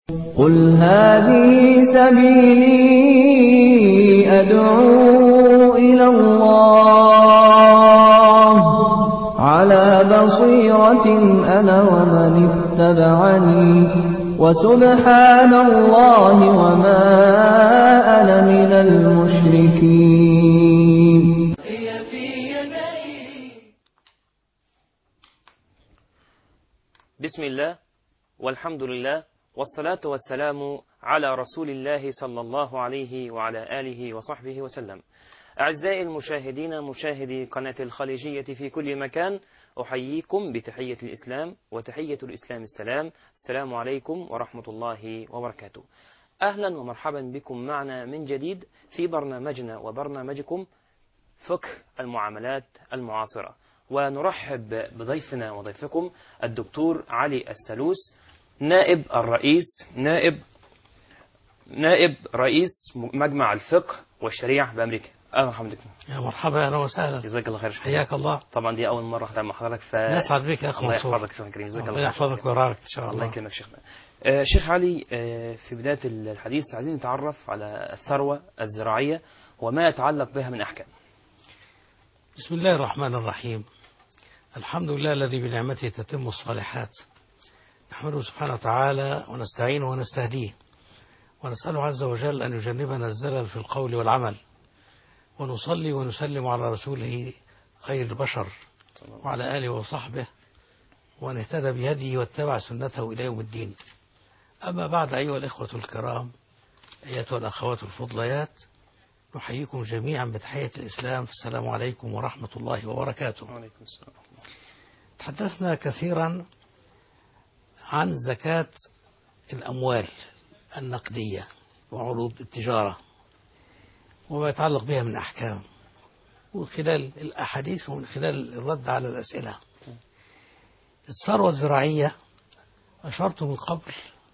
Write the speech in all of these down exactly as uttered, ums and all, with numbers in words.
قل هذه سبيلي أدعو إلى الله على بصيرة أنا ومن اتبعني وسبحان الله وما أنا من المشركين. بسم الله والحمد لله والصلاة والسلام على رسول الله صلى الله عليه وعلى آله وصحبه وسلم. أعزائي المشاهدين مشاهدي قناة الخليجية في كل مكان، أحييكم بتحية الإسلام، وتحية الإسلام السلام. السلام عليكم ورحمة الله وبركاته. أهلا ومرحبا بكم معنا من جديد في برنامجنا وبرنامجكم فقه المعاملات المعاصرة، ونرحب بضيفنا وضيفكم الدكتور علي السلوس، نائب الرئيس نائب نائب رئيس مجمع الفقه والشريعة بأمريكا. أهلا ومرحبا. يا مرحبا، أهلا وسهلا. جزاك الله خير. حياك الله. طبعا دي أول مرة أحضر مع حضرتك، ف نسعد بك يا أخي الله منصور. يحفظك شيخنا الكريم. جزاك الله الله خير. يحفظك ويرعاك إن شاء الله. الله يكرمك شيخنا. آه شيخ علي، آه في بداية الحديث عايزين نتعرف على الثروة الزراعية وما يتعلق بها من أحكام. بسم الله الرحمن الرحيم. الحمد لله الذي بنعمته تتم الصالحات، نحمده سبحانه وتعالى ونستعينه ونستهديه، ونسأله عز وجل أن يجنبنا الزلل في القول والعمل، ونصلي ونسلم على رسوله خير البشر وعلى آله وصحبه، وأن اهتدى بهديه واتبع سنته إلى يوم الدين. أما بعد، أيها الإخوة الكرام، أيتها الأخوات الفضليات، نحييكم جميعا بتحية الإسلام. السلام عليكم ورحمة الله وبركاته. وعليكم السلام. تحدثنا كثيرا عن زكاة الأموال النقدية وعروض التجارة وما يتعلق بها من أحكام، ومن خلال الأحاديث ومن خلال الرد على الأسئلة. الثروة الزراعية أشرت من قبل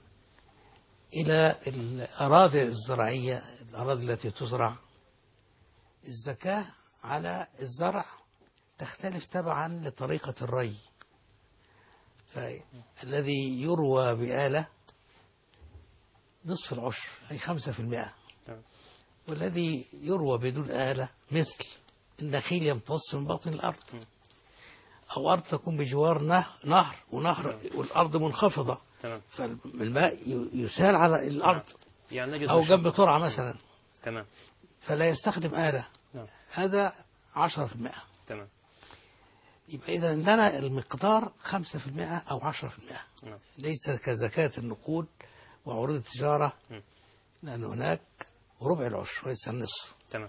إلى الأراضي الزراعية، الأراضي التي تزرع. الزكاة على الزرع تختلف تبعا لطريقة الري، فالذي يروى بآلة نصف العشر أي خمسة في المئة، والذي يروى بدون آلة مثل النخيل يمتص من باطن الأرض، أو أرض تكون بجوار نهر ونهر والأرض منخفضة، فالماء يسال على الأرض، أو جنب ترعة مثلا، تمام، فلا يستخدم آلة، هذا عشرة في المئة. تمام. يبقى إذا لنا المقدار خمسة في المئة أو عشرة في المئة، ليس كزكاة النقود وعروض التجارة، لأن هناك ربع العشر وليس النصف. تمام.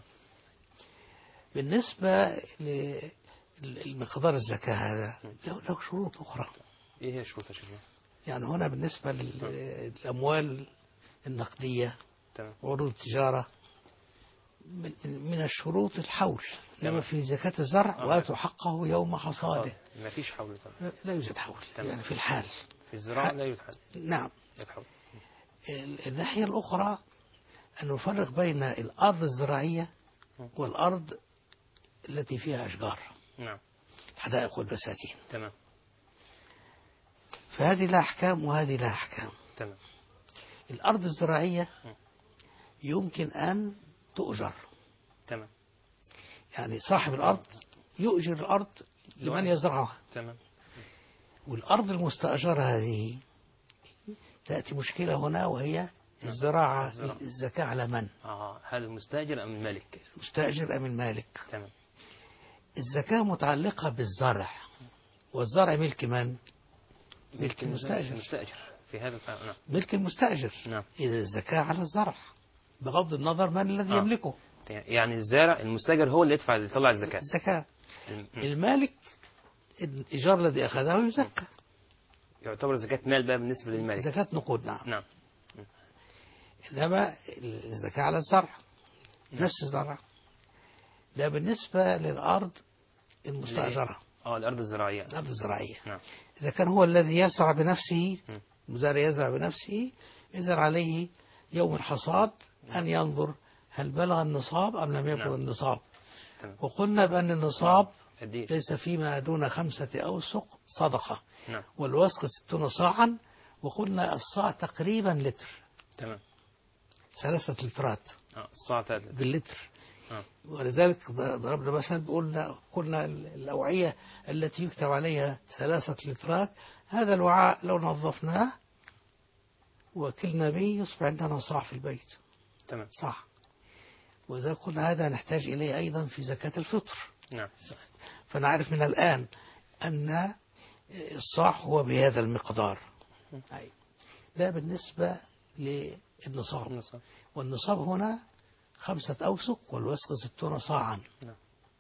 بالنسبة للمقدار الزكاة هذا له شروط أخرى. إيه هي شروط الشروط؟ يعني هنا بالنسبة للأموال النقدية وعروض التجارة من الشروط الحول، إنما في زكاة الزرع آه. وآتوا حقه يوم حصاده. ما فيش حول طبعا. لا يوجد حول. تمام. يعني في الحال في الزراعة لا يوجد حول. نعم. يتحول. الناحية الأخرى أن نفرق بين الأرض الزراعية والأرض التي فيها أشجار. نعم. الحدائق والبساتين. تمام. فهذه لها أحكام وهذه لها أحكام. تمام. الأرض الزراعية يمكن أن تؤجر. تمام. يعني صاحب الأرض يؤجر الأرض لمن يزرعها. تمام. والأرض المستأجرة هذه تأتي مشكلة هنا، وهي الزراعة. الزكاة على من؟ آه هل المستأجر أم المالك؟ المستأجر أم المالك؟ تمام. الزكاة متعلقة بالزرع، والزرع ملك من؟ ملك المستأجر. المستأجر في هذا نعم. ملك المستأجر. نعم. إذا الزكاة على الزرع بغض النظر من الذي آه. يملكه. يعني الزارع المستأجر هو اللي يدفع يطلع الزكاة. الزكاة. المالك الإيجار الذي أخذه يزكى. يعتبر زكاة مال بقى بالنسبة للمالك. زكاة نقود. نعم. نعم. إنما الزكاة على الزرع نفس الزرع. ده بالنسبة للأرض المستأجرة. اه الأرض الزراعية. الأرض الزراعية. نعم. إذا كان هو الذي يزرع بنفسه، المزارع يزرع بنفسه، إذا عليه يوم الحصاد أن ينظر هل بلغ النصاب أم لم يبلغ. نعم. النصاب. تمام. وقلنا بأن النصاب نعم. ليس فيما دون خمسة أوسق صدقة. نعم. والوسق ستون صاعا، وقلنا الصاع تقريبا لتر، تمام. ثلاثة لترات اه الصاع ثلاثة. باللتر. اه ولذلك ضربنا مثلا قلنا قلنا الأوعية التي يكتب عليها ثلاثة لترات، هذا الوعاء لو نظفناه وكلنا به يصبح عندنا صاع في البيت. تمام. صح. وإذا قلنا هذا نحتاج إليه أيضا في زكاة الفطر. نعم. فنعرف من الآن أن الصاع هو بهذا المقدار. أي. ده بالنسبة للنصاب. النصاب. والنصاب هنا خمسة أوسق والوسق ستون صاعا. نعم.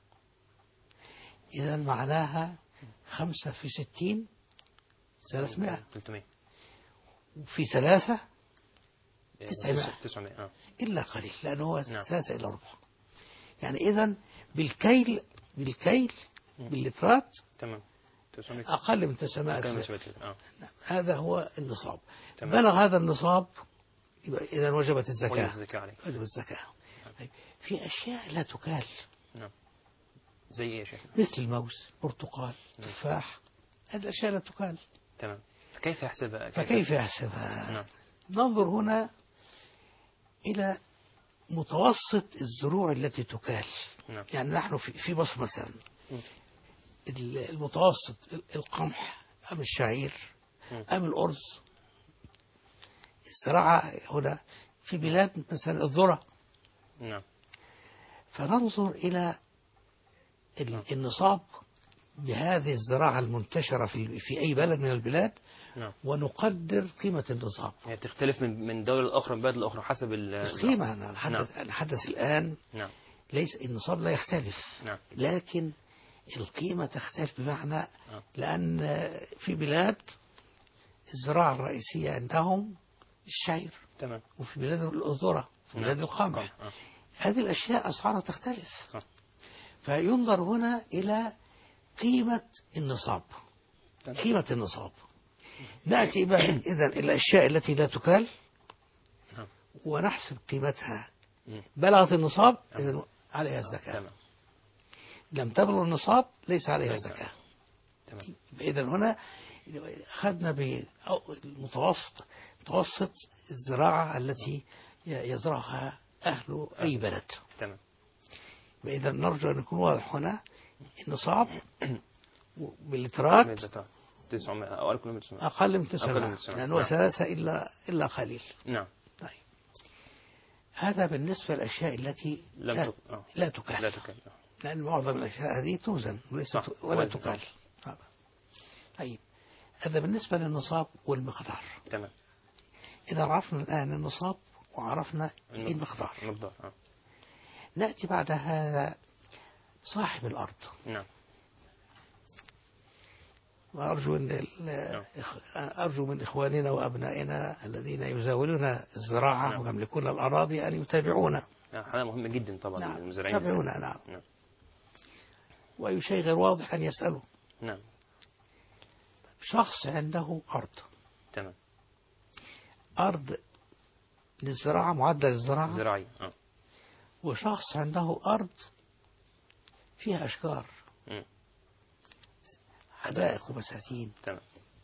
إذا معناها خمسة في ستين ثلاثمائة، ثلاثمائة. وفي ثلاثة إيه، تسعمائة تسعمائة. اه إلا قليل، لأنه هو نعم. ثلاثة إلى ربع. يعني إذا بالكيل بالكيل مم. باللترات تمام. تسعمائة. أقل من تسعمائة. أقل من تسعمائة. اه نعم. هذا هو النصاب. تمام. بلغ هذا النصاب يبقى إذا وجبت الزكاة. وجبت الزكاة عليه. وجبت الزكاة. طيب. في أشياء لا تكال. نعم. زي ايه يا شيخ؟ مثل الموز، برتقال، نعم. تفاح، هذه الأشياء لا تكال. تمام. كيف يحسبها؟ فكيف يحسبها؟ نعم. ننظر هنا إلى متوسط الزروع التي تكال. نعم. يعني نحن في في مصر مثلا مم. المتوسط القمح أم الشعير مم. أم الأرز. الزراعة هنا في بلاد مثلا الذرة. نعم. فننظر إلى ال- النصاب بهذه الزراعة المنتشرة في في أي بلد من البلاد، نعم. ونقدر قيمة النصاب. هي تختلف من من دولة لأخرى من بلد لأخرى حسب ال- القيمة أنا نعم. نحدث نحدث الآن. نعم. ليس النصاب لا يختلف، نعم. لكن القيمة تختلف بمعنى آه. لأن في بلاد الزراعة الرئيسية عندهم الشعير، تمام. وفي بلاد الذرة، في بلاد نعم. القمح. آه. هذه الأشياء أسعارها تختلف. صح. فينظر هنا إلى قيمة النصاب. تمام. قيمة النصاب. نأتي بقى إذن إلى الأشياء التي لا تكال نعم. ونحسب قيمتها. مم. بلغت النصاب تمام. إذن عليها آه. الزكاة. تمام. لم تبلغ النصاب ليس عليها ليس. زكاة. تمام. إذن هنا أخذنا بالمتوسط متوسط الزراعة التي يزرعها أهل أي بلد. تمام. إذا نرجو أن يكون واضح هنا النصاب باللترات بالزكاة. تسعمائة أو أقل من تسعمائة. أقل من أقل من تسعمائة، تسعمائة. لأنه نعم. ثلاثة إلا إلا قليل. نعم. طيب. هذا بالنسبة للأشياء التي لم لا, تك... آه. لا تكال. لا تكال. آه. لأن معظم الأشياء هذه توزن وليست صح. ولا وزن. تكال. طيب. هذا بالنسبة للنصاب والمقدار. تمام. إذا عرفنا الآن النصاب وعرفنا المقدار، المقدار. آه. نأتي بعد هذا صاحب الأرض. نعم. وأرجو أن ال- أرجو من إخواننا وأبنائنا الذين يزاولون الزراعة نعم. ويملكون الأراضي أن يتابعونا. هذا مهم جدا طبعا. نعم. المزارعين يتابعونا. نعم. نعم. وأي شيء غير واضح أن يسألوا. نعم. شخص عنده أرض تمام. أرض للزراعة معدل الزراعة، زراعي. آه. وشخص عنده أرض فيها أشجار، مم. حدائق وبساتين. تمام.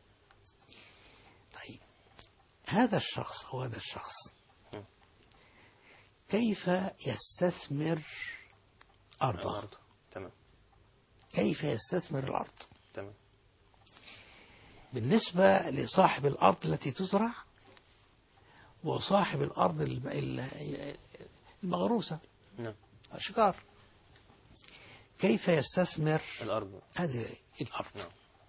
طيب هذا الشخص أو هذا الشخص مم. كيف يستثمر أرضه؟ الأرض. تمام. كيف يستثمر الأرض؟ تمام. بالنسبة لصاحب الأرض التي تزرع وصاحب الأرض المغروسة، نعم. أشجار، كيف يستثمر الأرض. هذه الأرض؟ نعم.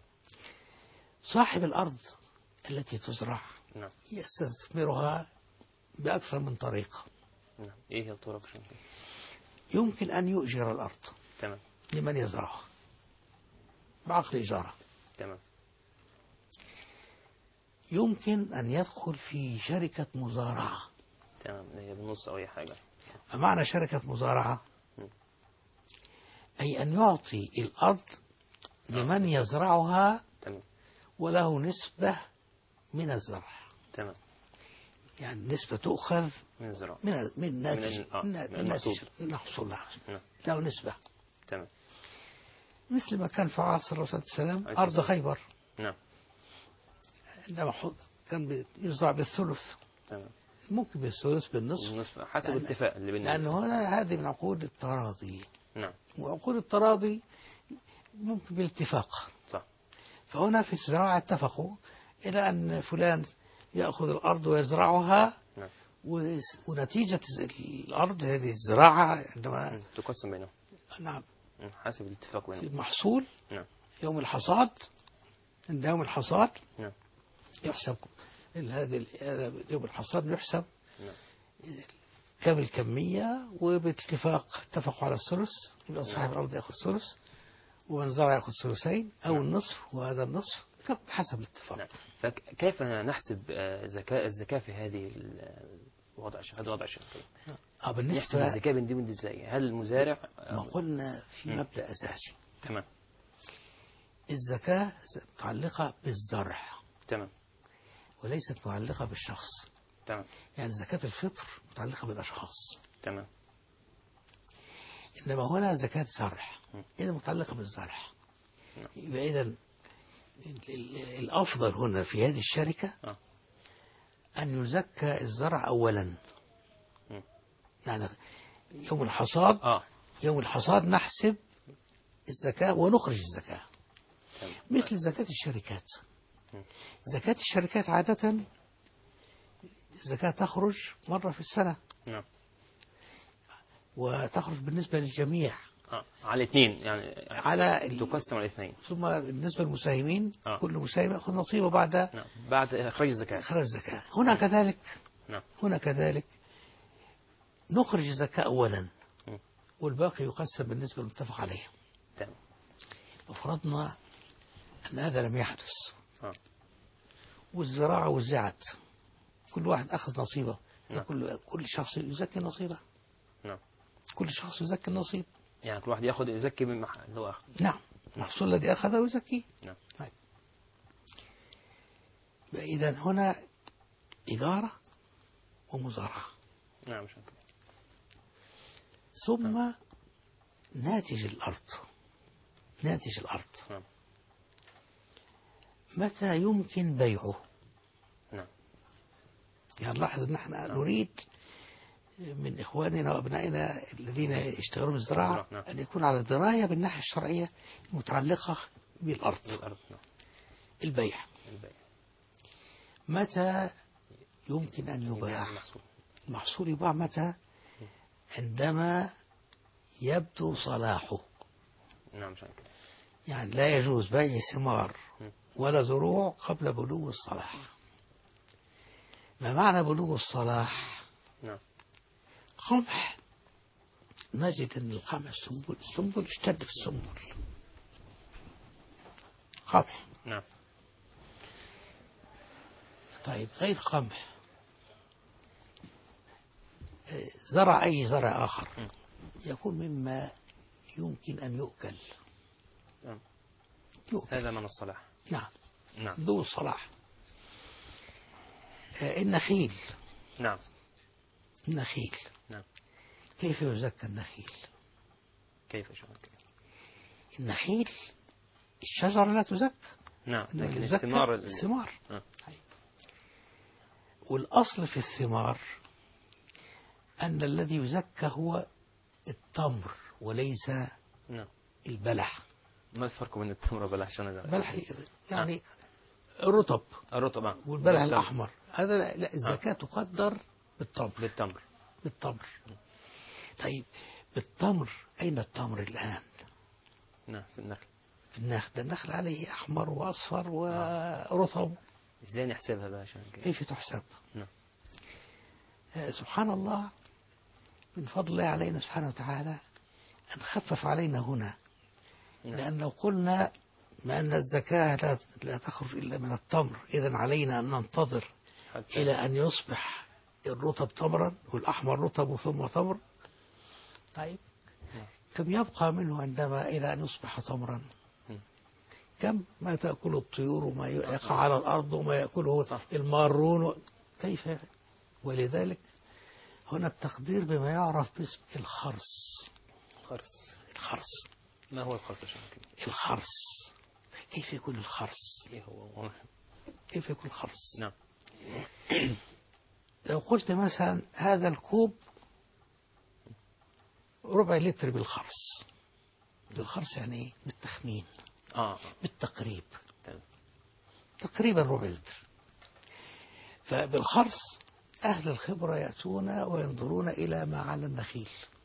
صاحب الأرض التي تزرع نعم. يستثمرها بأكثر من طريقة. نعم. إيه هي الطرق؟ شنو؟ يمكن أن يؤجر الأرض تمام. لمن يزرعها بعقد إيجاره. تمام. يمكن أن يدخل في شركة مزارعة. تمام. هي بالنص أو أي حاجة. فمعنى شركة مزارعة م. أي أن يعطي الأرض لمن يزرعها تمام. وله نسبة من الزرع. تمام. يعني نسبة تؤخذ من الزراعة. من من ناتج من, آه. من من المحصول. المحصول. نعم. له نسبة. تمام. مثل ما كان في عصر الرسول صلى الله عليه وسلم عليه أرض السلام. خيبر. نعم. عندما حض كان يزرع بالثلث، تمام. ممكن بالثلث بالنصف، بالنسبة- حسب لأن- الاتفاق اللي بيننا. لأن هنا هذه من عقود التراضي، نعم. وعقود التراضي ممكن بالاتفاق. صح. فهنا في الزراعة اتفقوا إلى أن فلان يأخذ الأرض ويزرعها، نعم. و- ونتيجة الأرض هذه الزراعة عندما مم. تقسم بينهم. نعم مم. حسب الاتفاق في بينهم. المحصول نعم. يوم الحصاد، عند يوم الحصاد نعم. يحسب هذا هذا يوم الحصاد يحسب نعم. كم الكمية، وباتفاق اتفقوا على الثلث، يبقى صاحب الأرض يأخذ ثلث ومن زرع يأخذ ثلثين أو نعم. النصف، وهذا النصف حسب الاتفاق. نعم. فكيف نحسب آه، زكاة الزكاة في هذه الوضع هذا الوضع الشيء آه نحسب بالنسبة الزكاة من دي من دي ازاي؟ هل المزارع آه، ما قلنا في مم. مبدأ أساسي، تمام. الزكاة متعلقة بالزرع تمام. وليست متعلقة بالشخص. تمام. يعني زكاة الفطر متعلقة بالأشخاص، تمام. إنما هنا زكاة زرع مم. إذا متعلقة بالزرع. نعم. يبقى إذا ال- ال- الأفضل هنا في هذه الشركة آه. أن يزكى الزرع أولا. مم. يعني يوم الحصاد اه يوم الحصاد نحسب الزكاة ونخرج الزكاة، تمام. مثل زكاة الشركات. مم. زكاة الشركات عادة الزكاة تخرج مرة في السنة، نعم. وتخرج بالنسبة للجميع اه على اثنين يعني على ال- تقسم على اثنين. ثم بالنسبة للمساهمين آه. كل مساهم يأخذ نصيبه بعد نعم. بعد اخراج الزكاة. إخراج الزكاة. هنا كذلك نعم. هنا كذلك نخرج الزكاة أولا مم. والباقي يقسم بالنسبة للمتفق عليه. تمام. لو فرضنا أن هذا لم يحدث اه والزراعة وزعت، كل واحد أخذ نصيبه، نعم. كل كل شخص يزكي نصيبه، نعم. كل شخص يزكي النصيب. يعني كل واحد ياخذ يزكي من محل اللي هو اخذ. نعم، المحصول الذي أخذه يزكيه. نعم. طيب. إذا هنا إجارة ومزارعة، نعم مش هكذا. ثم ناتج الأرض ناتج الأرض نعم. متى يمكن بيعه؟ نعم. يعني لاحظ أن احنا نريد من إخواننا وأبنائنا الذين يشتغلون بالزراعة نعم. أن يكون على دراية بالناحية الشرعية المتعلقة بالأرض. الأرض. نعم. البيع البيع. متى يمكن أن يباع؟ المحصول. المحصول يباع متى؟ عندما يبدو صلاحه. نعم مش هكذا. يعني لا يجوز بيع ثمار ولا زروع قبل بلوغ الصلاح. ما معنى بلوغ الصلاح؟ نعم. قمح نجد أن القمح السنبل السنبل اشتد في السنبل. قمح. نعم. طيب غير قمح، زرع أي زرع آخر م. يكون مما يمكن أن يؤكل. نعم. يؤكل. هذا من الصلاح. نعم. نعم. ذو الصلاح. النخيل. نعم. النخيل. نعم. كيف يزكى النخيل؟ كيف شو هكذا؟ النخيل الشجرة لا تزكى. نعم لكن يزكى الثمار الثمار. آه. والأصل في الثمار أن الذي يزكى هو التمر وليس نعم. البلح. ما الفرق بين التمر والبلح عشان هذا؟ البلح يعني الرطب الرطب آه. والبلح بالتمر. الأحمر، هذا لا, لا الزكاة آه. تقدر بالتمر. بالتمر. بالتمر. طيب بالتمر أين التمر الآن؟ نعم في النخل. في النخل، ده النخل عليه أحمر وأصفر ورطب. ازاي نحسبها بقى عشان كده؟ كيف تحسب؟ نعم. آه سبحان الله، من فضل الله علينا سبحانه وتعالى أن خفف علينا هنا. نعم. لأن لو قلنا ما أن الزكاة لا, لا تخرج إلا من التمر، إذن علينا أن ننتظر حتى إلى أن يصبح الرطب تمرا والأحمر رطب ثم تمر. طيب نعم. كم يبقى منه عندما إلى أن يصبح تمرا؟ م. كم ما تأكل الطيور وما يقع على الأرض وما يأكله صح. المارون و... كيف؟ ولذلك هنا التقدير بما يعرف باسم الخرص. خرص. الخرص. ما هو الخرص عشان كده؟ الخرص. كيف يكون الخرص؟ ايه هو؟ كيف يكون الخرص؟ نعم. لو قلت مثلا هذا الكوب ربع لتر بالخرص، بالخرص يعني ايه؟ بالتخمين، اه بالتقريب، تمام. تقريبا ربع لتر. فبالخرص أهل الخبرة يأتون وينظرون إلى ما على النخيل،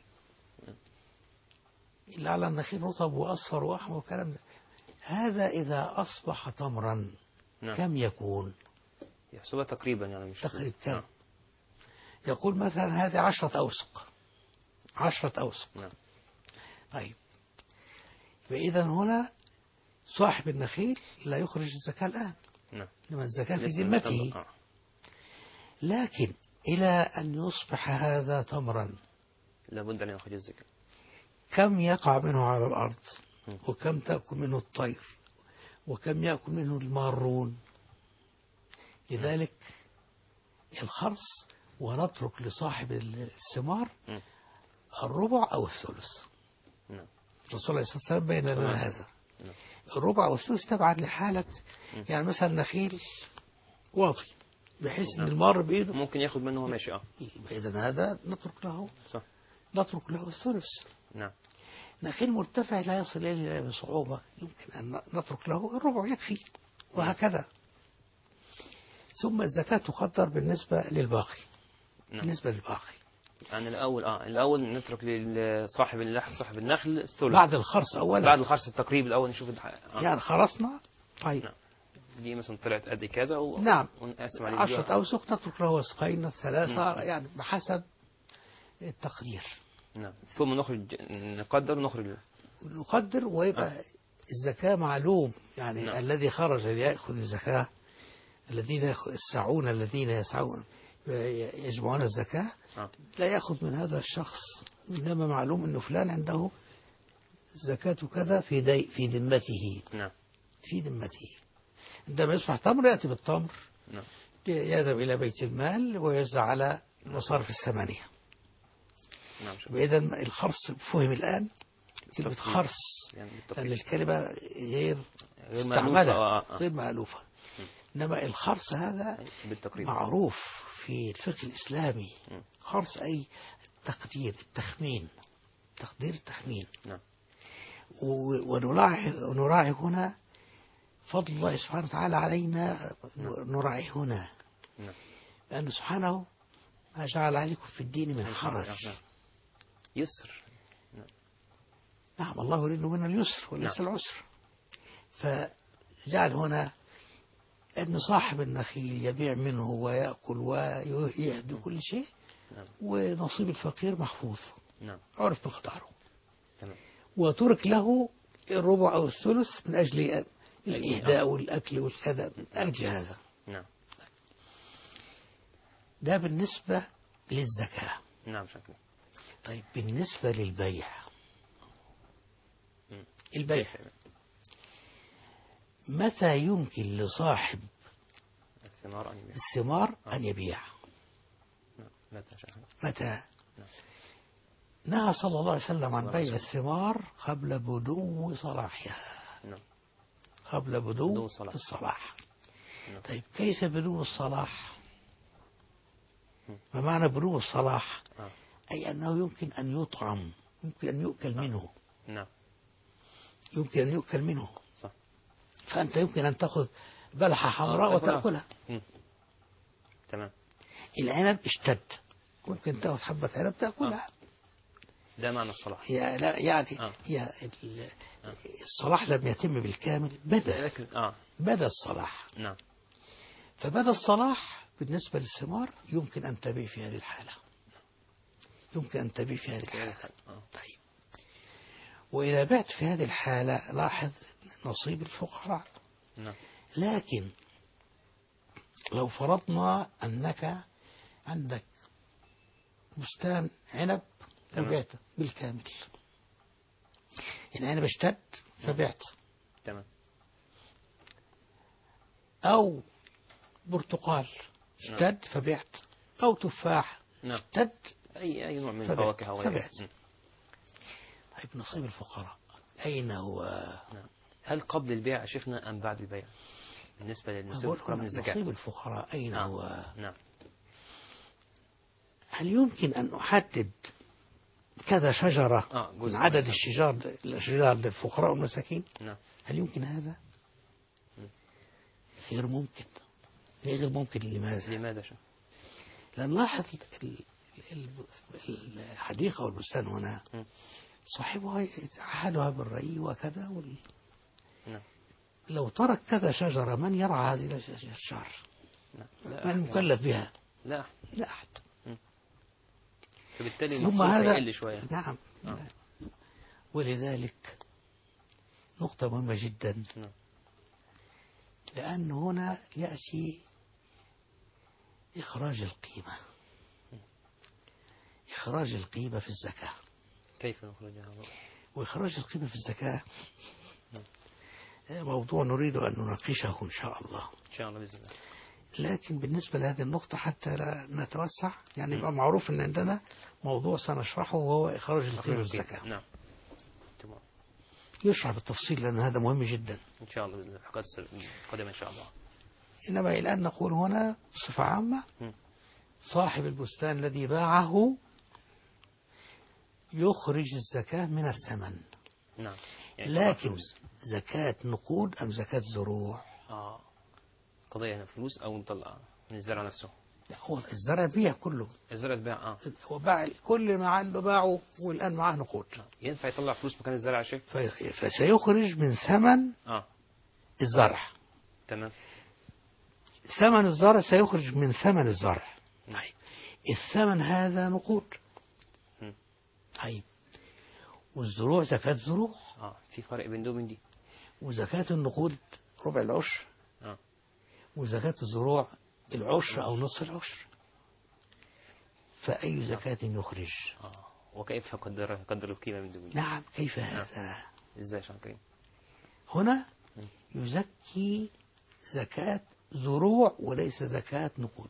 اللي على النخيل رطب وأصفر وأحمر وكلام ده. هذا إذا أصبح تمرا نعم. كم يكون؟ يحسبها تقريبا يعني مش تقريبا كم؟ نعم. يقول مثلا هذه عشرة أوسق، عشرة أوسق. نعم. طيب، فإذا هنا صاحب النخيل لا يخرج الزكاة الآن، نعم. لما الزكاة في لسه مش ذمته. طبق. آه. لكن إلى أن يصبح هذا تمرا لابد أن يخرج الزكاة. كم يقع منه على الأرض، م. وكم تأكل منه الطير، وكم يأكل منه المارون. لذلك الخرص، ونترك لصاحب الثمار م. الربع أو الثلث. نعم. الرسول عليه الصلاة والسلام بين لنا نعم. هذا. نعم. الربع والثلث تبعا لحالة، م. يعني مثلا نخيل واطي بحيث ان نعم. المار بإيده ممكن ياخد منه وهو ماشي. اه إذا هذا نترك له، صح. نترك له الثلث. نعم. نخيل مرتفع لا يصل إليه بصعوبة يمكن أن نترك له الربع يكفي، وهكذا. ثم الزكاة تقدر بالنسبة للباقي. نعم. بالنسبة للباقي يعني الأول اه الأول نترك لصاحب اللحم صاحب النخل الثلث بعد الخرص أولا، بعد الخرص التقريب الأول نشوف الح... آه. يعني خرصنا. طيب. نعم. دي مثلا طلعت قد كذا و... نعم. ونقسم عليه عشرة أوسق نترك له وسقين ثلاثة، نعم. يعني بحسب التقدير. نعم. ثم نخرج نقدر ونخرج. نقدر ويبقى آه. الزكاة معلوم، يعني نعم. الذي خرج ليأخذ الزكاة، الذين يسعون الذين يسعون يجمعون الزكاة آه. لا يأخذ من هذا الشخص، إنما معلوم أنه فلان عنده زكاة كذا في دي في ذمته. نعم. في ذمته. عندما يصبح تمر يأتي بالتمر، نعم. يذهب إلى بيت المال ويوزع على المصارف الثمانية. نعم. وإذا الخرص فهم الآن كلمة خرص، يعني لأن الكلمة غير غير مستعملة، مألوفة. آه. آه. غير مألوفة. إنما الخرص هذا بالتقريب معروف في الفقه الإسلامي. م. خرص أي تقدير، التخمين، تقدير التخمين. نعم. ونراعي ونراعي هنا فضل الله سبحانه وتعالى علينا. نراعي هنا نعم. لأنه سبحانه ما جعل عليكم في الدين من حرج. نعم. يسر. نعم. نعم، الله يريد من اليسر وليس نعم. العسر. فجعل هنا أن صاحب النخيل يبيع منه ويأكل ويهدي كل شيء. نعم. ونصيب الفقير محفوظ. نعم. عرف مقداره. تمام. وترك له الربع أو الثلث من أجل الإهداء والأكل والكذا، من أجل هذا. نعم. ده بالنسبة للزكاة. نعم. شكرا. طيب بالنسبة للبيع، م. البيع متى يمكن لصاحب الثمار أن يبيع؟ الثمار آه. أن يبيع؟ نعم. متى شكرا. متى؟ نعم. نهى صلى الله عليه وسلم عن صلى بيع الله عليه وسلم. الثمار قبل بدو صلاحها. نعم. قبل بدو, بدو الصلاح. الصلاح. نعم. طيب كيف بدو الصلاح؟ م. ما معنى بدو الصلاح؟ آه. أي أنه يمكن أن يطعم، يمكن أن يؤكل منه. نعم. يمكن أن يؤكل منه. صح. فأنت يمكن أن تأخذ بلحة حمراء آه. وتأكلها. م. تمام. العنب اشتد، ممكن تأخذ حبة عنب تأكلها. ده معنى الصلاح. هي لا يعني آه. هي ال- آه. الصلاح لم يتم بالكامل، بدا لكن آه. بدا الصلاح. نعم. فبدا الصلاح بالنسبة للثمار يمكن أن تبيع في هذه الحالة، يمكن أن تبيع في هذه الحالة. آه. طيب، وإذا بعت في هذه الحالة لاحظ نصيب الفقراء. نعم. لكن لو فرضنا أنك عندك بستان عنب تمام. وبعت بالكامل، العنب اشتد فبعت، تمام. أو برتقال نعم. اشتد فبعت، أو تفاح نعم. اشتد أي أي نوع من فبعت. الفواكه أو غيرها. فبعت. طيب نصيب الفقراء أين هو؟ نعم. هل قبل البيع يا شيخنا أم بعد البيع؟ بالنسبة للنصيب أقول الفقراء من هنا الزكاة. نصيب الفقراء أين نعم. هو؟ نعم. هل يمكن أن أحدد كذا شجرة آه من جزء عدد معين. الشجار الشجار للفقراء والمساكين؟ نعم. هل يمكن هذا؟ م. غير ممكن. غير ممكن. لماذا؟ لماذا شو؟ لأن لاحظ ال- ال- الحديقة والبستان هنا م. صاحبها يتعهدها بالري وكذا وال... نعم. لو ترك كذا شجرة من يرعى هذه الشجر؟ نعم. لا من أحد. مكلف بها؟ لا. لا أحد. فبالتالي ثم المحصول هذا هيقل شوية. نعم. آه. ولذلك نقطة مهمة جدا، نعم. لأن هنا يأتي إخراج القيمة. إخراج القيمة في الزكاة. كيف نخرجها؟ وإخراج القيمة في الزكاة نعم. موضوع نريد أن نناقشه إن شاء الله. إن شاء الله بإذن الله. لكن بالنسبة لهذه النقطة حتى لا نتوسع يعني م. يبقى معروف أن عندنا موضوع سنشرحه وهو إخراج القيمة في الزكاة. نعم. تمام. يشرح بالتفصيل لأن هذا مهم جدا. إن شاء الله بإذن الله الحلقات القادمة إن شاء الله. إنما الآن نقول هنا بصفة عامة م. صاحب البستان الذي باعه يخرج الزكاة من الثمن. نعم. يعني طلع لكن فلوس. زكاة نقود أم زكاة زروع؟ آه. قضية هنا فلوس أو نطلع من الزرع نفسه. لا، هو الزرع بيع كله. الزرع اتباع. آه. هو باع كل ما عنده باعه والآن معاه نقود. ينفع يطلع فلوس مكان الزرع يا شيخ؟ في- فسيخرج من ثمن آه. الزرع. تمام. ثمن الزرع سيخرج من ثمن الزرع. م. طيب الثمن هذا نقود. م. طيب والزروع زكاة زروع. آه. في فرق بين دول وبين دي. وزكاة النقود ربع العشر. آه. وزكاة الزروع العشر أو نصف العشر. فأي زكاة يخرج؟ آه. وكيف يقدر يقدر القيمة من دون دي؟ نعم. كيف هذا؟ إزاي شان كريم؟ هنا يزكي زكاة زروع وليس زكاة نقود.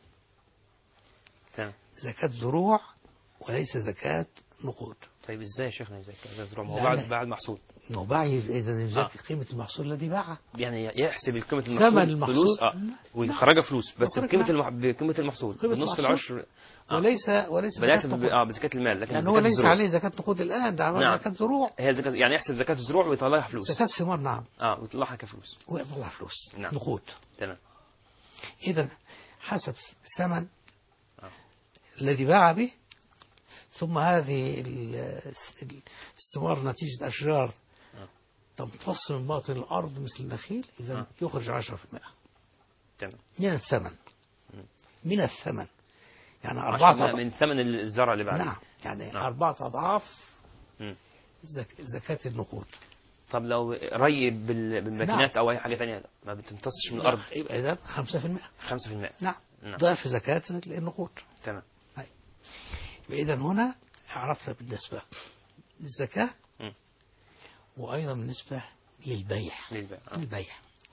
تمام. زكاة زروع وليس زكاة نقود. طيب إزاي يا شيخنا يزكي هذا الزروع؟ ما هو لا، بعد لا. بعد محصول. إنه باع إذا يزكي آه. قيمة المحصول الذي باعه. يعني يحسب قيمة ثمن المحصول المحصول. فلوس آه. نعم. ويخرجها فلوس بس يخرج بقيمة نعم. المح... بقيمة المحصول قيمة بنصف المحصول. العشر. آه. وليس وليس بل يحسب زكاة ب... نقود. اه بزكاة المال لكن لأنه زكاة هو ليس الزروع عليه زكاة نقود الآن، ده نعم. زكاة زروع. هي زكاة يعني يحسب زكاة الزروع ويطلعها فلوس. زكاة ثمار. نعم. اه ويطلعها كفلوس. ويطلع فلوس. نعم. نقود. تمام. إذا حسب الثمن آه. الذي باع به، ثم هذه ال- الثمار نتيجة أشجار آه. تمتص من باطن الأرض مثل النخيل، إذا آه. يخرج عشرة في المئة تمام. من الثمن. مم. من الثمن يعني عشرة أربعة بالمئة أضعاف. من ثمن الزرع اللي بعده. نعم يعني نعم. أربعة أضعاف مم. زك... زكاة النقود. طب لو ري بال... بالماكينات أو أي حاجة ثانية ما بتمتصش من الأرض. يبقى إذا خمسة في المئة. خمسة في المئة. نعم. نعم. ضعف زكاة النقود. تمام. إذا هنا عرفنا بالنسبة للزكاة مم. وأيضا بالنسبة للبيع. للبيع. آه. البيع.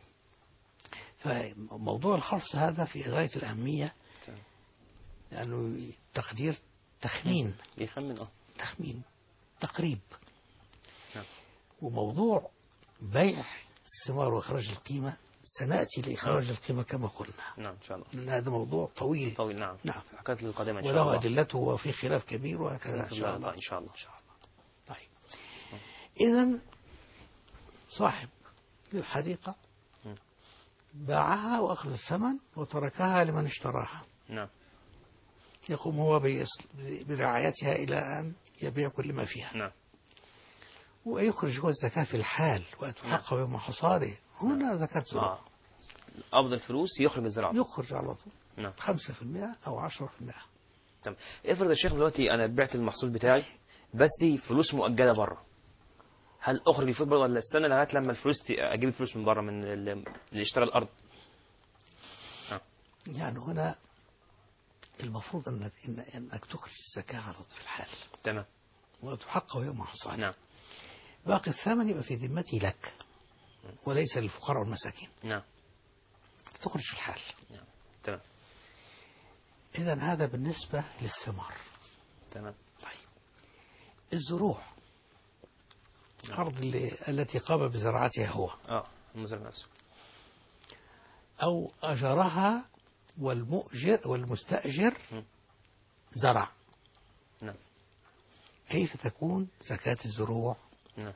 فموضوع الخرص هذا في غاية الأهمية، تمام. لأنه تقدير تخمين. يخمن اه. تخمين تقريب. نعم. وموضوع بيع الثمار وإخراج القيمة سنأتي لإخراج نعم. القيمة كما قلنا، نعم إن شاء الله. لأن هذا موضوع طويل. طويل. نعم. نعم. حكاية القادمة إن شاء وله الله. أدلته وفي خلاف كبير وهكذا إن إن شاء الله. إن شاء الله. طيب إذا صاحب الحديقة مم. باعها وأخذ الثمن وتركها لمن اشتراها، نعم. يقوم هو بيص- برعايتها إلى أن يبيع كل ما فيها، نعم. ويخرج هو الزكاة في الحال وتحقق يوم حصاده. هنا زكاة زروع. آه. أفضل فلوس يخرج الزراعة. يخرج على طول نعم. خمسة في المئة أو عشرة في المئة. تمام. افرض يا شيخ دلوقتي أنا بعت المحصول بتاعي بس فلوس مؤجلة بره، هل أخرج الفلوس بره ولا استنى لغاية لما الفلوس ت- أجيب الفلوس من بره من ال- اللي اشترى الأرض؟ آه. يعني هنا المفروض أنك, إن- أنك تخرج الزكاة على طول في الحال تمام. وتحقق يوم حصاده. نعم. باقي الثمن يبقى في ذمتي لك وليس للفقراء والمساكين. نعم. تخرج في الحال. نعم. تمام. إذا هذا بالنسبة للثمار. تمام. طيب الزروع، نعم. الأرض اللي التي قام بزراعتها هو، اه المزرعة نفسه. أو أجرها والمؤجر والمستأجر م. زرع. نعم. كيف تكون زكاة الزروع؟ نعم.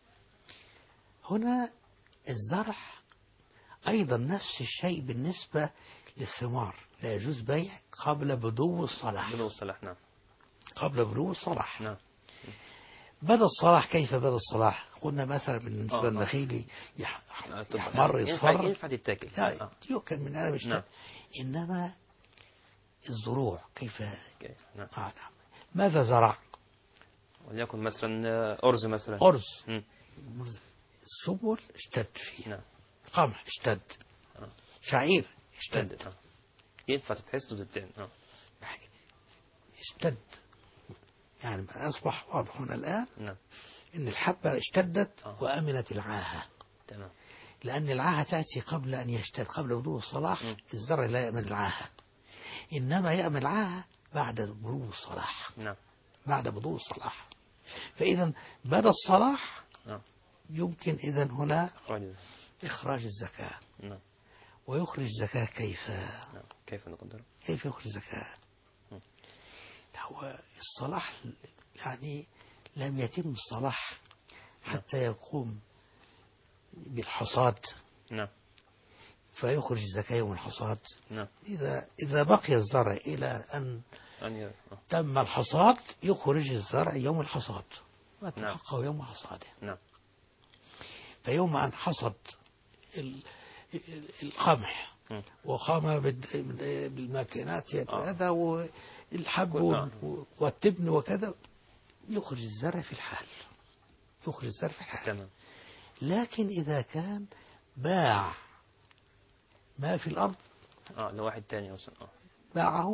هنا الزرع أيضا نفس الشيء بالنسبة للثمار، لا يجوز بيع قبل بدو الصلاح. بدو الصلاح. نعم. قبل بدو الصلاح. نعم. بدأ الصلاح. كيف بدأ الصلاح؟ قلنا مثلا بالنسبة آه، آه. للنخيل يح- آه، طب يحمر ينفع يصفر، ينفع تتاكل. لا آه. يؤكل من أنا مش. نعم. إنما الزروع كيف؟ أوكي. نعم. آه نعم. ماذا زرع؟ وليكن مثلا آه، أرز مثلا. أرز. م. السبل اشتد فيه. نعم. قمح اشتد. آه. شعير اشتد. اشتد. آه. ينفع تتحس وتتين. آه. اشتد. يعني أصبح واضح هنا الآن نعم. إن الحبة اشتدت آه. وأمنت العاهة، تمام. لأن العاهة تأتي قبل أن يشتد، قبل بدو الصلاح. م. الزرع لا يأمن العاهة، إنما يأمن العاهة بعد بدو الصلاح. نعم. بعد بدو الصلاح. فإذا بدا الصلاح نعم. يمكن إذن هنا إخراج. إخراج الزكاة. نعم. ويخرج الزكاة كيف؟ نعم. كيف نقدر؟ كيف يخرج الزكاة؟ م. هو الصلاح يعني لم يتم الصلاح حتى يقوم بالحصاد، نعم. فيخرج الزكاة يوم الحصاد. نعم. إذا إذا بقي الزرع إلى أن أن ي... آه. تم الحصاد يخرج الزرع يوم الحصاد نعم. وتحقق يوم حصاده. نعم. فيوم أن حصد ال- ال- القمح م. وقام بال- بالماكينات آه. هذا والحب كل- آه. والتبن وكذا، يخرج الزرع في الحال. يخرج الزرع في الحال. تمام. لكن إذا كان باع ما في الأرض، اه لواحد تاني مثلا. اه باعه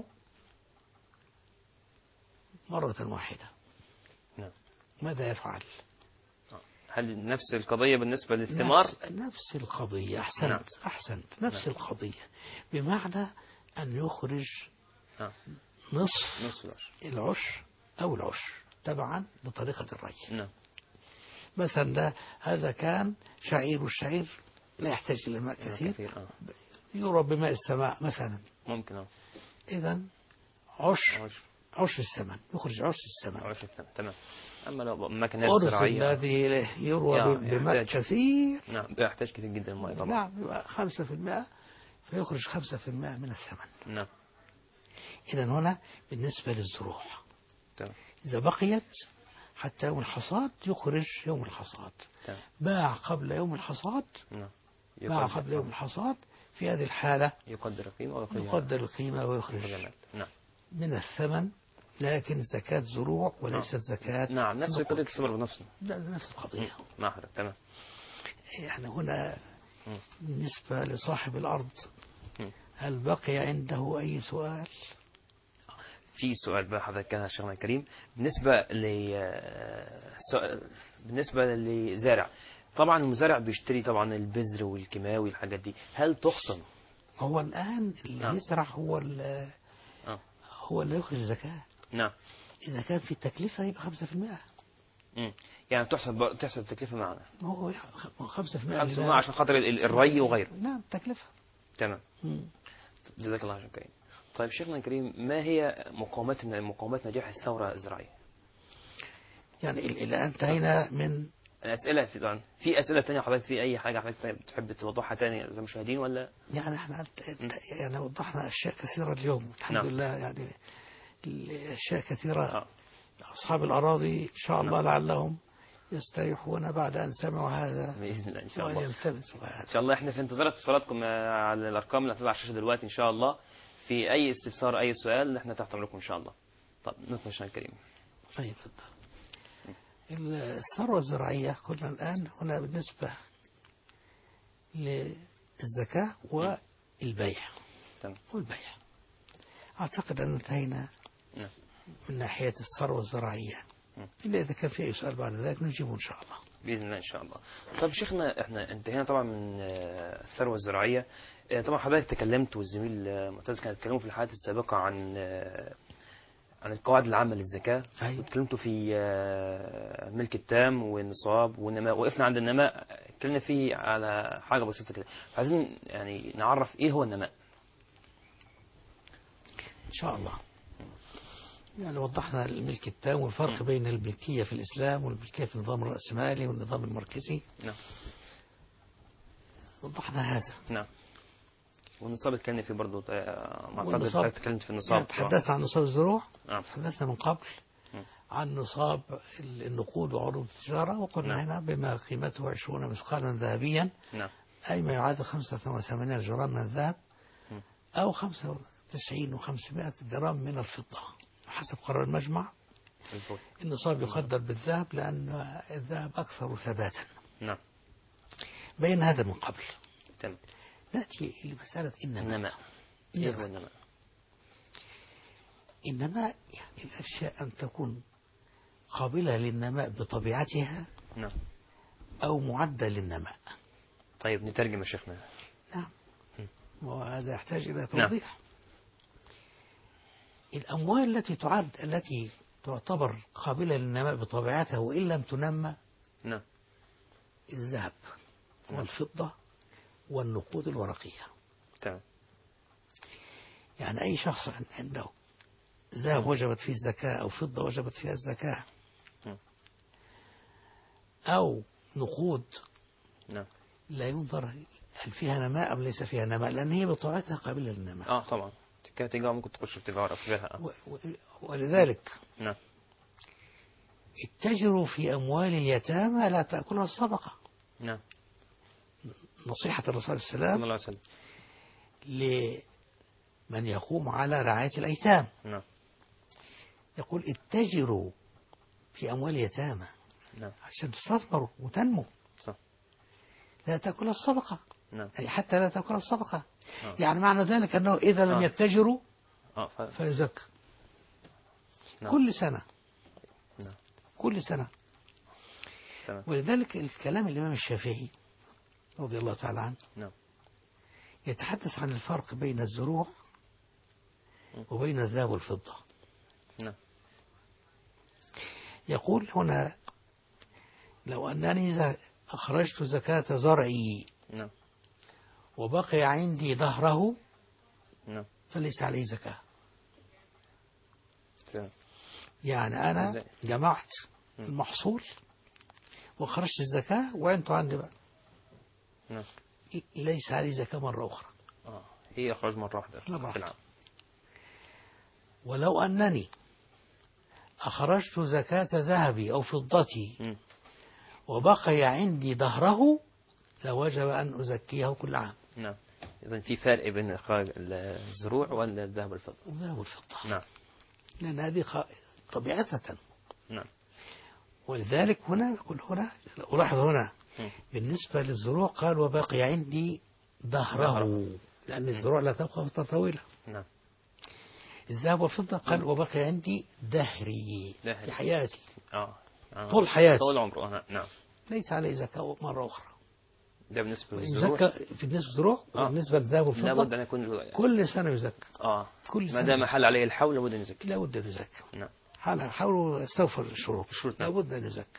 مرة واحدة، نعم. ماذا يفعل؟ آه. هل نفس القضية بالنسبة للثمار؟ نفس, نفس القضية. أحسنت. نعم. أحسنت. نفس نعم. القضية، بمعنى أن يخرج آه. نصف نصف العشر. العشر أو العشر تبعا لطريقة الري. نعم. مثلا ده هذا كان شعير، والشعير لا يحتاج إلى ماء كثير, كثير. آه. يروى بماء السماء مثلا. ممكن. اه إذا عشر عشر. عشر الثمن، يخرج عشر الثمن. عشر الثمن. تمام. أما لو مكنات الأرز زراعية الذي يروى يا- بماء يحتاج. كثير، نعم بيحتاج كثير جدا الماء طبعا. نعم يبقى خمسة في المئة، فيخرج خمسة في المئة من الثمن. نعم. إذا هنا بالنسبة للزروع، تمام. إذا بقيت حتى يوم الحصاد يخرج يوم الحصاد. تمام. باع قبل يوم الحصاد، نعم. باع يقدر. قبل يوم الحصاد، في هذه الحالة يقدر القيمة ويخرج. يقدر القيمة يخرج ويخرج المال. نعم. من الثمن، لكن زكاة زروع وليست زكاة نعم نفس نقود. قضية الثمر بنفسه. لا، نفس القضية. ما حضرتك. تمام. يعني هنا مم. بالنسبة لصاحب الأرض، مم. هل بقي عنده أي سؤال؟ في سؤال بقى حضرتك كان شيخنا الكريم، بالنسبة ل سؤال- بالنسبة لزارع، طبعا المزارع بيشتري طبعا البذر والكيماوي والحاجات دي، هل تخصم؟ هو الآن اللي نعم. يزرع هو ال- آه. هو اللي يخرج الزكاة. نعم. إذا كان في التكلفة يبقى خمسة في المئة. مم. يعني تحسب تحسب التكلفة معنا ما هو خمسة في المئة خمسة بالمئة عشان خاطر ال- الري وغيره. نعم تكلفة. تمام. مم. جزاك الله خير كريم. طيب شيخنا الكريم، ما هي مقاومات مقاومات نجاح الثورة الزراعية؟ يعني ال- الآن انتهينا من الأسئلة في طبعا في أسئلة تانية حضرتك، في أي حاجة حضرتك بتحب توضحها تاني زي المشاهدين ولا؟ يعني احنا يعني وضحنا أشياء كثيرة اليوم الحمد نعم. لله. يعني الأشياء كثيرة. آه. أصحاب الأراضي إن شاء الله نعم. لعلهم يستريحون بعد أن سمعوا هذا بإذن الله إن شاء الله. ويلتمسوا هذا. إن شاء الله إحنا في انتظار اتصالاتكم على الأرقام اللي هتطلع على الشاشة دلوقتي إن شاء الله، في أي استفسار أي سؤال إحنا تحت أمركم إن شاء الله. طب نطلع شيخنا الكريم. طيب تفضل. الثروة الزراعية قلنا الآن هنا بالنسبة للزكاة والبيع. تمام. والبيع أعتقد أن انتهينا نعم. من ناحية الثروة الزراعية، مم. إلا إذا كان في أي سؤال بعد ذلك نجيبه إن شاء الله. بإذن الله إن شاء الله. طب شيخنا إحنا انتهينا طبعا من آه، الثروة الزراعية. آه، طبعا حضرتك تكلمت والزميل آه، معتز كان اتكلموا في الحلقات السابقة عن آه، عن القواعد العامة للزكاة. أيوة. واتكلمتوا في آه، الملك التام والنصاب والنماء، وقفنا عند النماء اتكلمنا فيه على حاجة بسيطة كده، عايزين يعني نعرف إيه هو النماء. إن شاء الله. يعني وضحنا الملك التام والفرق بين الملكية في الإسلام والملكية في النظام الرأسمالي والنظام المركزي. نعم. وضحنا هذا. نعم. والنصاب اتكلمنا فيه برضه، ما والنصاب أعتقد تكلمت في النصاب. يعني تحدثنا عن نصاب الزروع. نعم. تحدثنا من قبل عن نصاب النقود وعروض التجارة، وقلنا نعم. هنا بما قيمته عشرون مثقالا ذهبيا. نعم. أي ما يعادل خمسة وثمانين جرام من الذهب أو خمسة وتسعين وخمسمائة جرام من الفضة حسب قرار المجمع. النصاب يقدر بالذهب لأن الذهب أكثر ثباتا. نعم. بين هذا من قبل. تمام. نأتي لمسألة النماء. النماء. إيه هو النماء؟ النماء يعني الأشياء أن تكون قابلة للنماء بطبيعتها. نعم. أو معدة للنماء. طيب نترجم يا شيخنا. نعم. وهذا يحتاج إلى نعم. توضيح. الأموال التي تعد التي تعتبر قابلة للنماء بطبيعتها وإن لم تنمى. نعم. الذهب والفضة والنقود الورقية. تمام. يعني أي شخص عنده ذهب وجبت فيه الزكاة أو فضة وجبت فيها الزكاة أو نقود. نعم. لا ينظر هل فيها نماء أم ليس فيها نماء، لأن هي بطبيعتها قابلة للنماء. آه طبعا تجارة ممكن تخش في تجارة في جهة. و... و... ولذلك نعم. اتجروا في أموال اليتامى لا تأكلها الصدقة. نعم. نصيحة الرسول صلى الله صلى عليه الله عليه وسلم لمن يقوم على رعاية الأيتام. نعم. يقول اتجروا في أموال اليتامى. نعم. عشان تستثمروا وتنمو. صح. لا تأكل الصدقة. نعم. أي حتى لا تأكل الصدقة. آه. يعني معنى ذلك أنه إذا لم آه. يتجروا آه ف... فيزكى. نعم. كل سنة. نعم. كل سنة. تمام. ولذلك الكلام الإمام الشافعي رضي الله تعالى عنه نعم. يتحدث عن الفرق بين الزروع وبين الذهب والفضة. نعم. يقول هنا لو أنني أخرجت زكاة زرعي نعم. وبقي عندي ظهره نعم. فليس عليه زكاة. تمام. يعني أنا إزاي؟ جمعت المحصول وخرجت الزكاة وأنتوا عندي بقى. نعم. ليس عليه زكاة مرة أخرى. آه هي إخراج مرة واحدة مرة في العام. ولو أنني أخرجت زكاة ذهبي أو فضتي م. وبقي عندي ظهره لوجب أن أزكيه كل عام. نعم. إذن في فرق بين إخراج الزروع والذهب والفضة. الذهب والفضة. نعم. لأن هذه طبيعتها. نعم. ولذلك هنا يقول هنا ألاحظ هنا م. بالنسبة للزروع قال وبقي عندي ظهره لأن الزروع لا تبقى فترة طويلة. نعم. الذهب والفضة قال وبقي عندي دهري دهري. في حياتي. آه. آه. طول حياتي. طول عمره. نعم. ليس عليه زكاة مرة أخرى. ده بالنسبة للزروع. يزكى في بالنسبة للزروع. آه. وبالنسبة للذهب والفضة لابد أن يكون كل سنة يزكى. آه. كل سنة ما دام حل عليه الحول لابد أن يزكى. لابد أن يزكى. نعم. حاولوا استوفوا الشروط. الشروط. نعم. لابد أن يزكى.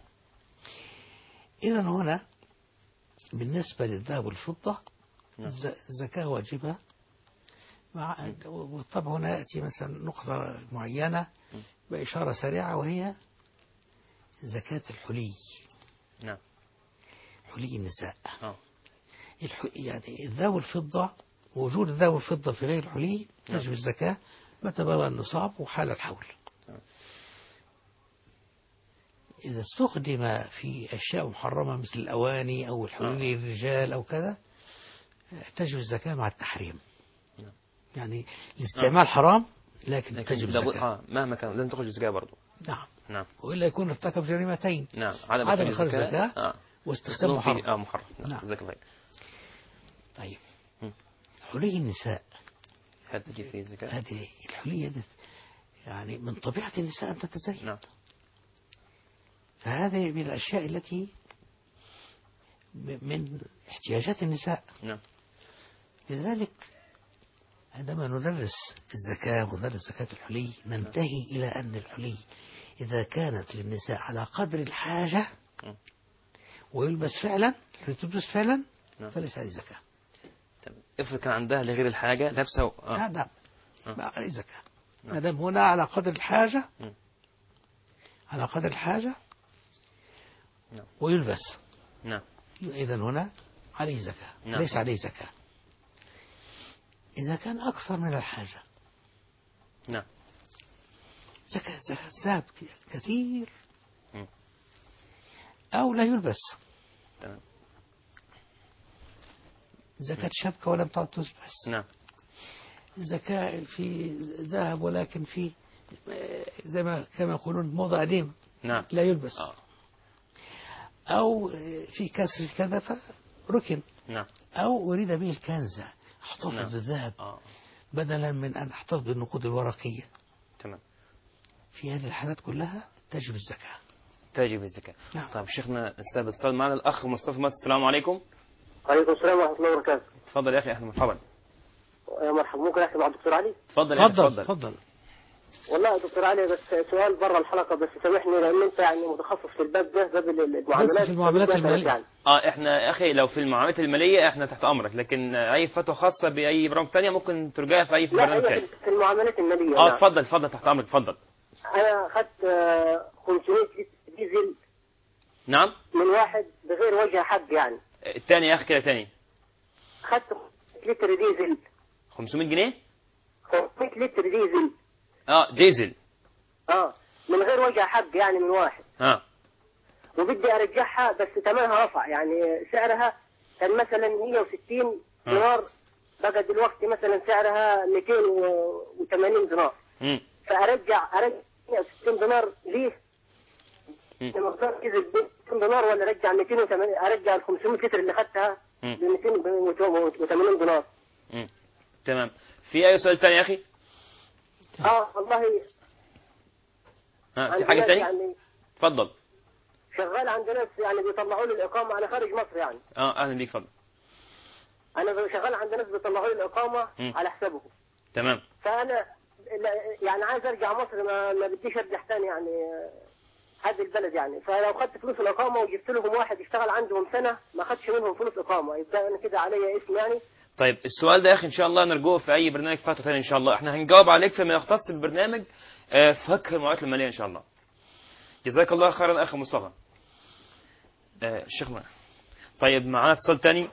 إذا هنا بالنسبة للذهب والفضة نعم. الزكاة واجبة. مع طبعا هنا يأتي مثلا نقطة معينة بإشارة سريعة وهي زكاة الحلي. نعم. حلي النساء. آه. الح... يعني الذهب والفضة وجود الذهب والفضة في غير الحلي تجب نعم. الزكاة متى بلغ النصاب وحال الحول. نعم. إذا استخدم في أشياء محرمة مثل الأواني أو الحلي آه. للرجال أو كذا تجب الزكاة مع التحريم. نعم. يعني الاستعمال آه. حرام لكن, لكن تجب لابد الزكاة. آه مهما كان لن تخرج الزكاة برضو. نعم. نعم. وإلا يكون ارتكب جريمتين. نعم. عدم إخراج الزكاة آه. واستخدام محرم. آه محرم. نعم. نعم. زكاة. طيب. حلي النساء هل تجي فيه الزكاة؟ هذه الحلية دي يعني من طبيعة النساء أن تتزين. نعم. فهذه من الأشياء التي من احتياجات النساء. نعم. لذلك عندما ندرس الزكاة وندرس زكاة الحلي ننتهي إلى أن الحلي إذا كانت للنساء على قدر الحاجة ويلبس فعلا تلبس فعلا نعم. فليس عليه زكاة. تمام. افرض كان عندها لغير الحاجة لابسة و... آه. لا نعم آه. ما عليه زكاة. نعم. ما دام هنا على قدر الحاجة م. على قدر الحاجة نعم. ويلبس نعم. إذا هنا عليه زكاة نعم. ليس عليه زكاة. إذا كان أكثر من الحاجة نعم. زكاة زكاة ذهب كثير م. أو لا يلبس تمام. زكاة شبكة ولم تعد تلبس. نعم. زكاة في ذهب ولكن في زي ما كما يقولون موضة قديمة نعم. لا يلبس. آه. أو في كسر كذا فركن. نعم. أو أريد به الكنزة احتفظ نعم. بالذهب آه. بدلا من أن احتفظ بالنقود الورقية. تمام. في هذه الحالات كلها تجب الزكاة. تجب الزكاة. نعم. طيب شيخنا السابق اتصال معنا الأخ مصطفى مصر. السلام عليكم. عليكم السلام ورحمة الله وبركاته. تفضل يا أخي. أهلا مرحبا. يا مرحبا. ممكن أحكي مع الدكتور علي؟ تفضل يا أخي. تفضل تفضل. والله يا دكتور علي بس سؤال برا الحلقة، بس سامحني لأن أنت يعني متخصص في الباب ده، باب المعاملات. بس في المعاملات المالية يعني. اه احنا يا اخي لو في المعاملات الماليه احنا تحت امرك، لكن اي فتوى خاصه باي برامج ثانيه ممكن ترجعها في اي في لا برنامج هي ثاني. في المعاملات المالية. اه نعم. اتفضل اتفضل تحت امرك. اتفضل. أنا أخذت آه، خمسمائة لتر ديزل نعم. من واحد بغير وجه حق يعني. الثاني يا اخي كده تاني. أخذت خمسمائة لتر ديزل. خمسمائة جنيه. خمسمائة لتر ديزل. اه ديزل. اه من غير وجه حق يعني من واحد. اه وبدي أرجعها بس ثمنها رفع، يعني سعرها كان مثلا مئة وستين دينار، بقى دلوقتي مثلا سعرها مئتين وثمانين دينار. امم فأرجع أرجع مئة وستين دينار ليه؟ لما اختار كذا مئتين دينار ولا أرجع مئتين وثمانين، أرجع ال خمسمائة لتر اللي أخذتها ب مئتين وثمانين دينار. امم تمام. في أي سؤال ثاني يا أخي؟ اه والله. ها في حاجة ثانية؟ يعني اتفضل. شغال عند ناس يعني بيطلعوا لي الإقامة، أنا خارج مصر يعني. اه أهلا بيك. اتفضل. أنا شغال عند ناس بيطلعوا لي الإقامة م. على حسابهم. تمام. فأنا يعني عايز أرجع مصر، ما, ما بديش أرجع تاني يعني هذه البلد يعني. فلو خدت فلوس الإقامة وجبت لهم واحد يشتغل عندهم سنة ما خدش منهم فلوس إقامة، يبقى أنا كده عليا اسم يعني. طيب السؤال ده يا أخي إن شاء الله نرجوه في أي برنامج فترة ثاني إن شاء الله. إحنا هنجاوب عليك فيما يختص بالبرنامج آه فك المعاملات المالية إن شاء الله. جزاك الله خيرا أخي مصطفى. آه شيخنا. طيب معنا اتصال ثاني.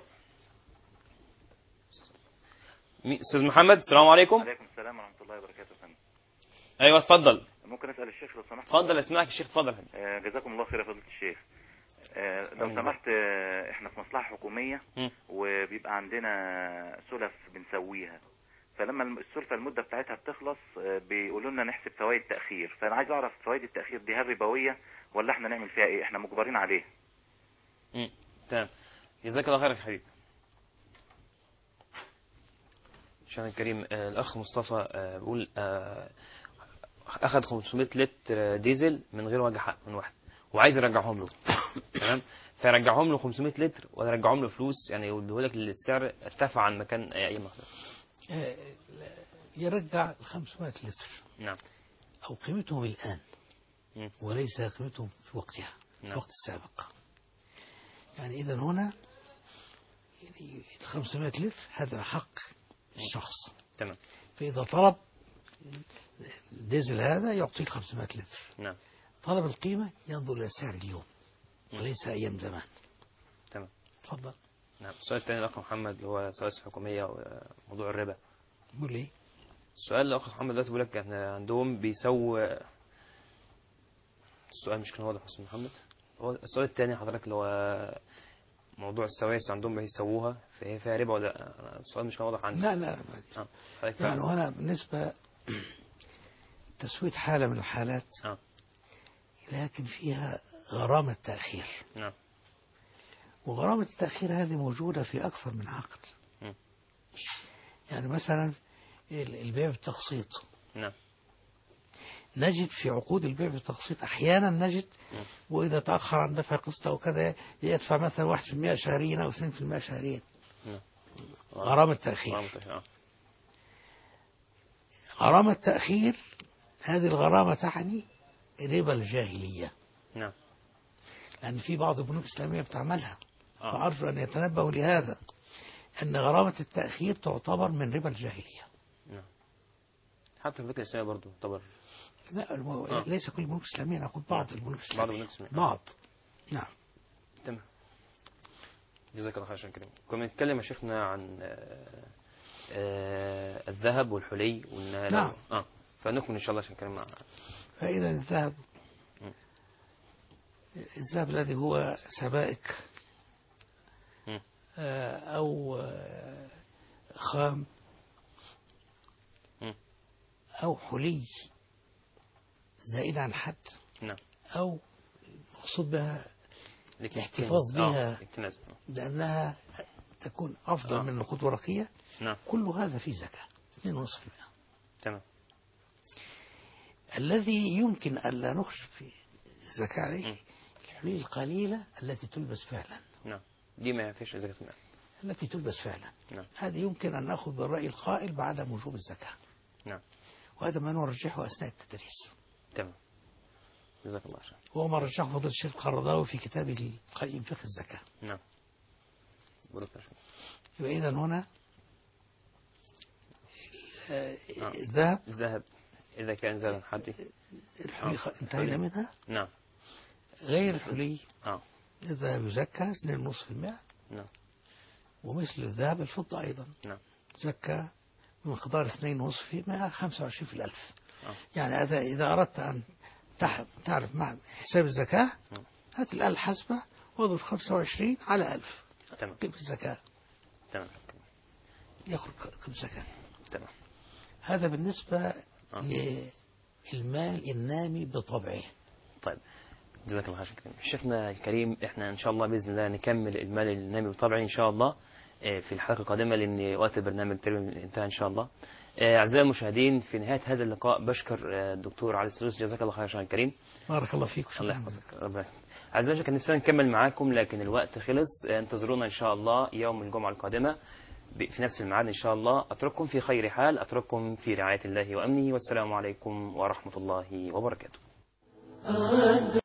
أستاذ محمد. السلام عليكم. وعليكم السلام ورحمة الله وبركاته. فندم. أيوة اتفضل. ممكن أسأل الشيخ لو سمحت؟ اتفضل أسمعك الشيخ. اتفضل. آه جزاكم الله خير يا فضيلة الشيخ. آه لو سمحت، آه احنا في مصلحة حكومية م. وبيبقى عندنا سلف بنسويها، فلما السلفة المدة بتاعتها بتخلص آه بيقولوا لنا نحسب فوائد تأخير، فأنا عايز أعرف فوائد التأخير دي هل ربوية ولا احنا نعمل فيها إيه؟ احنا مجبرين عليه. امم تمام. جزاك الله خير يا حبيبي. شيخنا الكريم آه الأخ مصطفى آه بيقول آه أخذ خمسمائة لتر ديزل من غير وجه حق من واحد وعايز يرجعهم له. تمام. فيرجعهم له خمسمائة لتر ولا يرجعهم له فلوس يعني يقول لك السعر ارتفع عن مكان أي مصدر. يرجع خمسمائة لتر. نعم. أو قيمتهم الآن م. وليس قيمتهم في وقتها. نعم. في الوقت السابق. يعني إذا هنا يعني خمسمائة لتر هذا حق الشخص. تمام. فإذا طلب الديزل هذا يعطيه خمسمائة لتر. نعم. طلب القيمة ينظر إلى سعر اليوم وليس أيام زمان. تمام. تفضل. نعم. السؤال الثاني الأخ محمد اللي هو سؤال حكومية وموضوع الربا. قول لي. السؤال الأخ محمد دلوقتي بيقول لك احنا عندهم بيسووا. السؤال مش كان واضح أستاذ محمد. هو السؤال الثاني حضرتك اللي هو موضوع السواسي عندهم بيسووها فهي فيها ربا ولا السؤال مش كان واضح عندي. لا لا. آه. يعني هنا بالنسبة تسوية حالة من الحالات آه. لكن فيها غرامة تأخير. نعم. وغرامة التأخير هذه موجودة في أكثر من عقد. م. يعني مثلا البيع بالتقسيط. نعم. نجد في عقود البيع بالتقسيط أحيانا نجد م. وإذا تأخر عن دفع قسط أو كذا يدفع مثلا واحد في المئة شهريا أو اثنين في المئة شهريا. نعم. غرامة تأخير. غرامة تأخير. آه. غرامة تأخير هذه الغرامة تعني ربا الجاهلية. نعم. لأن في بعض البنوك الإسلامية بتعملها. آه. فأرجو أن يتنبهوا لهذا، أن غرامة التأخير تعتبر من ربا الجاهلية. نعم. حتى في البنوك الإسلامية برضه تعتبر. لا المو... آه. ليس كل البنوك الإسلامية، أنا أقول بعض نعم. البنوك بعض الإسلامية. البنوك الإسلامية. بعض. نعم. تمام. جزاك الله خير شكرا كريم. كنا بنتكلم يا شيخنا عن آه، آه، الذهب والحلي وإنها لو- نعم. اه فنكمل إن شاء الله عشان نتكلم مع فإذا الذهب م. الذهب الذي هو سبائك م. آه، أو آه، خام م. أو حلي زائد عن حد، نعم. أو مقصود بها لك- الاحتفاظ آه، بها اكتناز. آه. لأنها تكون أفضل آه. من النقود الورقية. نعم. كل هذا فيه زكاة اثنين فاصلة خمسة بالمئة. تمام. الذي يمكن ألا نخرج في زكاة عليه م. الحلي القليلة التي تلبس فعلا، نعم. دي ما فيش زكاة منها. التي تلبس فعلا. نعم. هذه يمكن أن نأخذ بالرأي القائل بعدم وجوب الزكاة، نعم. وهذا ما نرجحه أثناء التدريس، تمام. جزاك الله خير. وهو ما رجحه فضيلة الشيخ القرضاوي في كتابه القيم فقه الزكاة. نعم. بارك الله فيك. يبقى إذن هنا آه. الذهب الذهب إذا كان زاد حدي. الحلي آه. انتهينا منها. نعم. غير الحلي اه الذهب يزكى اثنين فاصلة خمسة بالمئة، نعم. ومثل الذهب الفضة أيضا نعم. زكى بمقدار اثنين فاصلة خمسة بالمئة خمسة وعشرين في الألف. آه. يعني إذا إذا أردت أن تح- تعرف مع حساب الزكاة، نعم. هات الآلة الحاسبة واضرب خمسة وعشرين على ألف تمام. قيمة الزكاة، تمام. يخرج قيمة الزكاة. تمام. هذا بالنسبة آه. للمال النامي بطبعه. طيب جزاك الله خير. شيخنا الكريم، احنا ان شاء الله باذن الله نكمل المال النامي بالطبع ان شاء الله آه، في الحلقه القادمه، لان وقت البرنامج تقريبا انتهى ان شاء الله. آه، اعزائي المشاهدين، في نهايه هذا اللقاء بشكر آه، الدكتور علي السدوسي، جزاك الله خير شيخنا الكريم. بارك الله فيك. الله شكرا. يحفظك. ربنا يحفظك. اعزائي كان نفسنا نكمل معاكم لكن الوقت خلص. آه، انتظرونا ان شاء الله يوم الجمعه القادمه ب- في نفس الميعاد ان شاء الله. اترككم في خير حال، اترككم في رعايه الله وامنه، والسلام عليكم ورحمه الله وبركاته.